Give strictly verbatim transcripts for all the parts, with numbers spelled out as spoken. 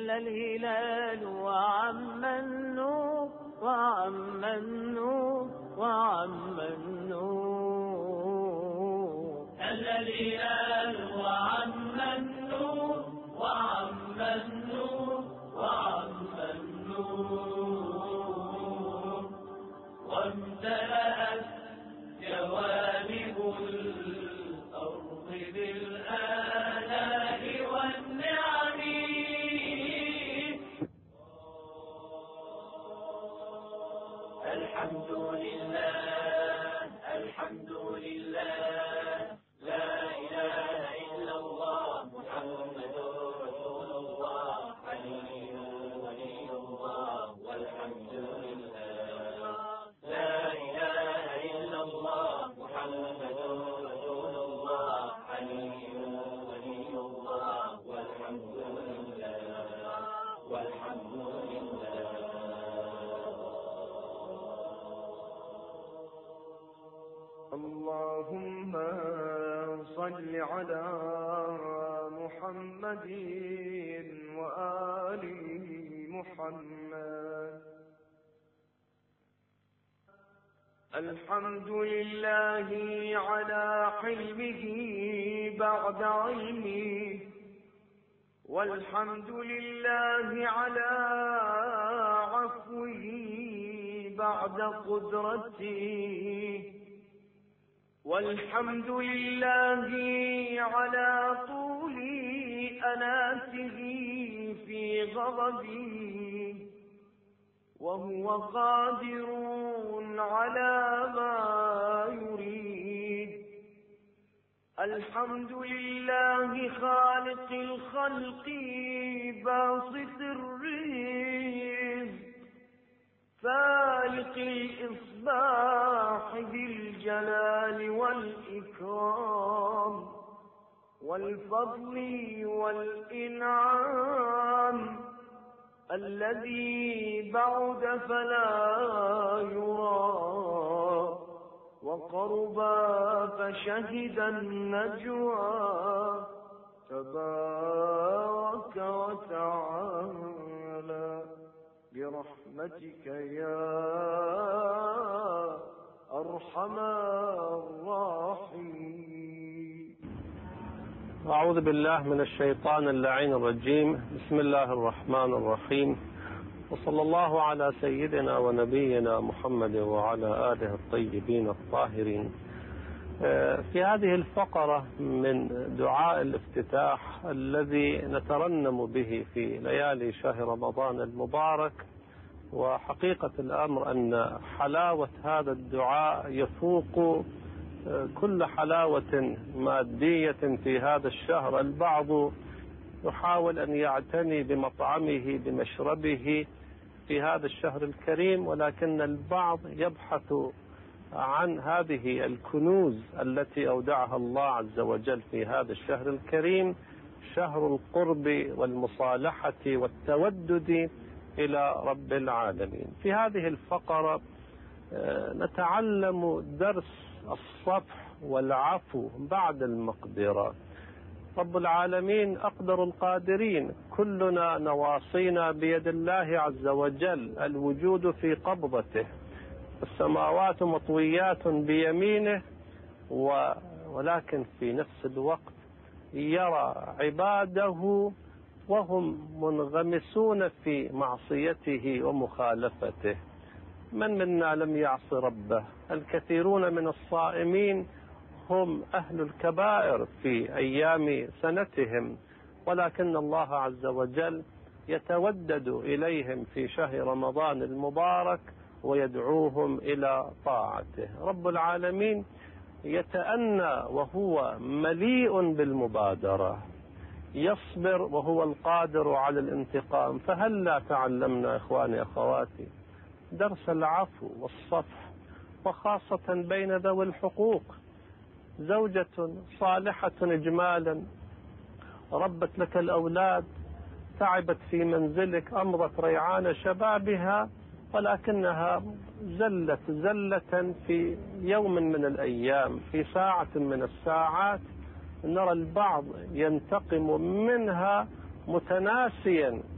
هل الهلال وعم النور وعم النور وعم النور، هل الهلال وعم النور وعم النور وعم النور، وامتلأت جوانب الأرض بالآلاء والنعم. الحمد لله الحمد لله لا إله إلا الله محمد رسول الله علي ولي الله والحمد لله. لا إله إلا الله محمد رسول الله علي ولي الله والحمد لله والحمد لله. اللهم صل على محمد وآل محمد. الحمد لله على حلمه بعد علمه، والحمد لله على عفوه بعد قدرته، والحمد لله على طول أناته في غضبه، وهو قادر على ما يريد. الحمد لله خالق الخلق باسط الرزق، فالق الإصباح بالجلال والإكرام والفضل والإنعام، الذي بعد فلا يرى وقرب فشهد النجوى، تبارك وتعالى برحمتك يا أرحم الراحمين. أعوذ بالله من الشيطان اللعين الرجيم. بسم الله الرحمن الرحيم، وصلى الله على سيدنا ونبينا محمد وعلى آله الطيبين الطاهرين. في هذه الفقرة من دعاء الافتتاح الذي نترنم به في ليالي شهر رمضان المبارك، وحقيقة الأمر أن حلاوة هذا الدعاء يفوق كل حلاوة مادية في هذا الشهر. البعض يحاول أن يعتني بمطعمه بمشربه في هذا الشهر الكريم، ولكن البعض يبحث عن هذه الكنوز التي أودعها الله عز وجل في هذا الشهر الكريم، شهر القرب والمصالحة والتودد إلى رب العالمين. في هذه الفقرة نتعلم درس الصفح والعفو بعد المقدرة. رب العالمين أقدر القادرين، كلنا نواصينا بيد الله عز وجل، الوجود في قبضته، السماوات مطويات بيمينه، ولكن في نفس الوقت يرى عباده وهم منغمسون في معصيته ومخالفته. من منا لم يعص ربه؟ الكثيرون من الصائمين هم أهل الكبائر في أيام سنتهم، ولكن الله عز وجل يتودد إليهم في شهر رمضان المبارك ويدعوهم إلى طاعته. رب العالمين يتأنى وهو مليء بالمبادرة، يصبر وهو القادر على الانتقام. فهل لا تعلمنا إخواني أخواتي درس العفو والصفح، وخاصة بين ذوي الحقوق؟ زوجة صالحة إجمالا ربت لك الأولاد، تعبت في منزلك، أمضت ريعان شبابها، ولكنها زلت زلة في يوم من الأيام، في ساعة من الساعات، نرى البعض ينتقم منها متناسيا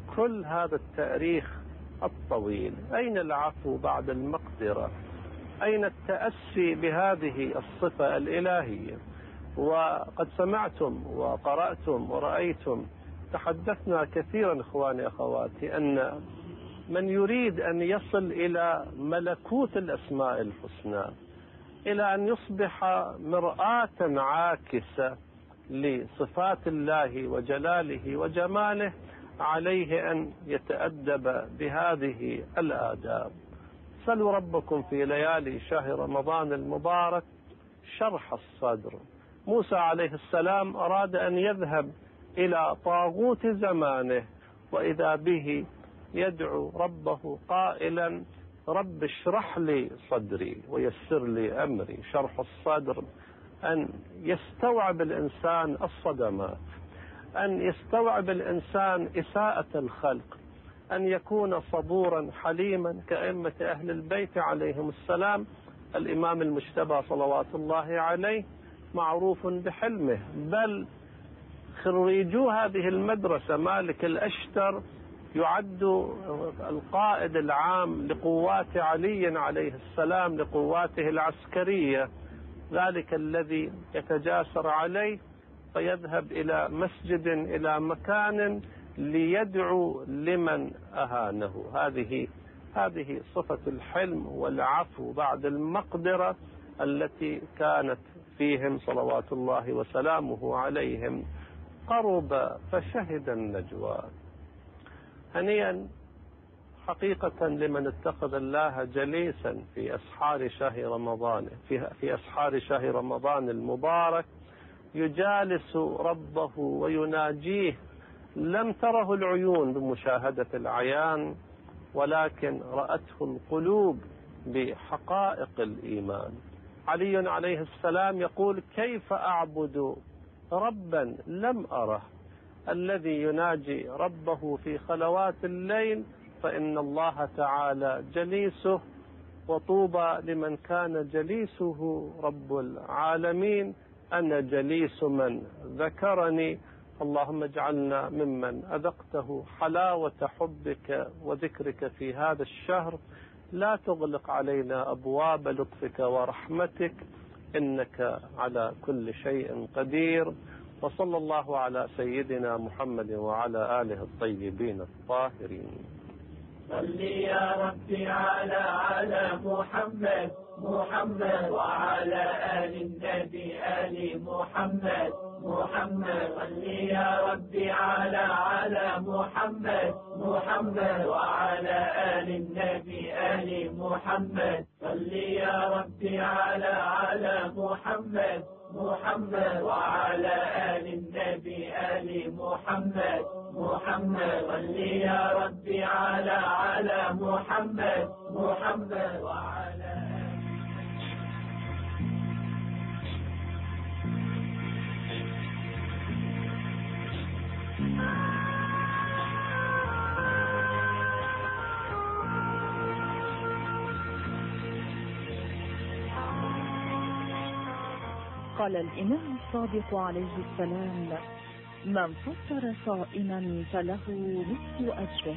كل هذا التاريخ الطويل؟ أين العفو بعد المقدرة؟ أين التأسي بهذه الصفة الإلهية؟ وقد سمعتم وقرأتم ورأيتم، تحدثنا كثيرا إخواني أخواتي، أن من يريد أن يصل إلى ملكوت الأسماء الحسنى، إلى أن يصبح مرآة عاكسة لصفات الله وجلاله وجماله، عليه أن يتأدب بهذه الآداب. سلوا ربكم في ليالي شهر رمضان المبارك شرح الصدر. موسى عليه السلام أراد أن يذهب إلى طاغوت زمانه، وإذا به يدعو ربه قائلا: رب اشرح لي صدري ويسر لي أمري. شرح الصدر أن يستوعب الإنسان الصدمات، أن يستوعب الإنسان إساءة الخلق، أن يكون صبورا حليما كأئمة أهل البيت عليهم السلام. الإمام المجتبى صلوات الله عليه معروف بحلمه، بل خريجو هذه المدرسة مالك الأشتر يعد القائد العام لقوات علي عليه السلام، لقواته العسكرية، ذلك الذي يتجاسر عليه فيذهب إلى مسجد إلى مكان ليدعو لمن أهانه. هذه هذه صفة الحلم والعفو بعد المقدرة التي كانت فيهم صلوات الله وسلامه عليهم. قرب فشهد النجوى. هنيئا حقيقة لمن اتخذ الله جليسا في أسحار شهر رمضان في, في أسحار شهر رمضان المبارك، يجالس ربه ويناجيه. لم تره العيون بمشاهدة العيان، ولكن رأته القلوب بحقائق الإيمان. علي عليه السلام يقول: كيف أعبد ربا لم أره؟ الذي يناجي ربه في خلوات الليل فإن الله تعالى جليسه، وطوبى لمن كان جليسه رب العالمين. أنا جليس من ذكرني. اللهم اجعلنا ممن أذقته حلاوة حبك وذكرك في هذا الشهر. لا تغلق علينا أبواب لطفك ورحمتك، إنك على كل شيء قدير. وصلى الله على سيدنا محمد وعلى آله الطيبين الطاهرين. صل يا ربي على على محمد محمد وعلى آل النبي آل محمد محمد. صل يا ربي على على محمد محمد وعلى آل النبي آل محمد. صل يا ربي على على محمد محمد وعلى آل النبي آل محمد محمد. صل يا ربي على على محمد محمد وعلى قال الإمام الصادق عليه السلام: من فطر صائما فله مثل أجره.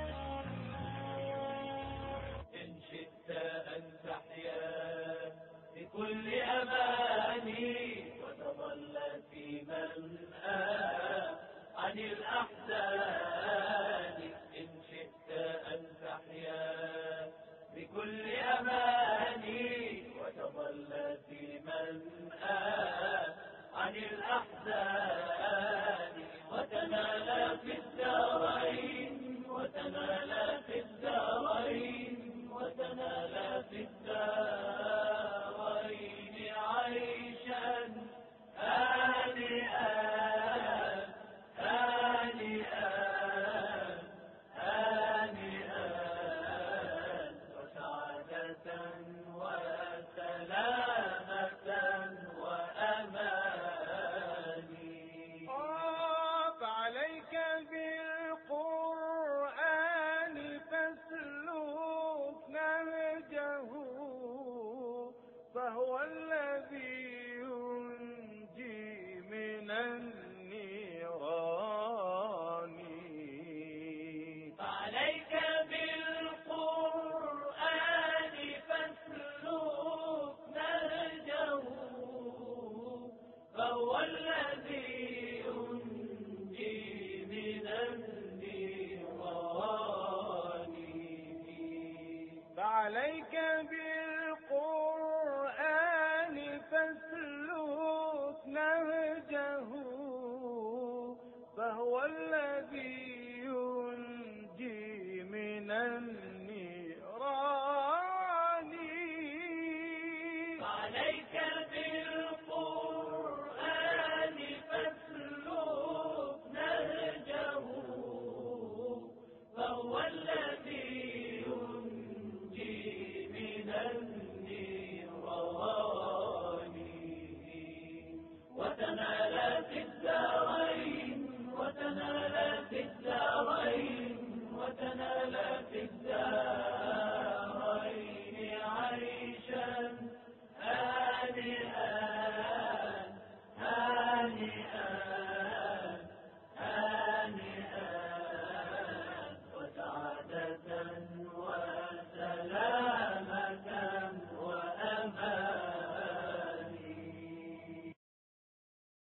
إن شئت أن تحيا بكل أماني وتظل في منأى عن الأحزان. إن شئت أن تحيا بكل أماني وتظل في منأى عن الأحزان. وتنال في الدارين وتنال في الدارين وتنال في الدارين عيشا هانئا هانئا هانئا وسعادة وسلامة وأمان. فعليك بالقرآن الذي ينجي من النيران. فعليك بالقرآن فاسلك نهجه، فهو الذي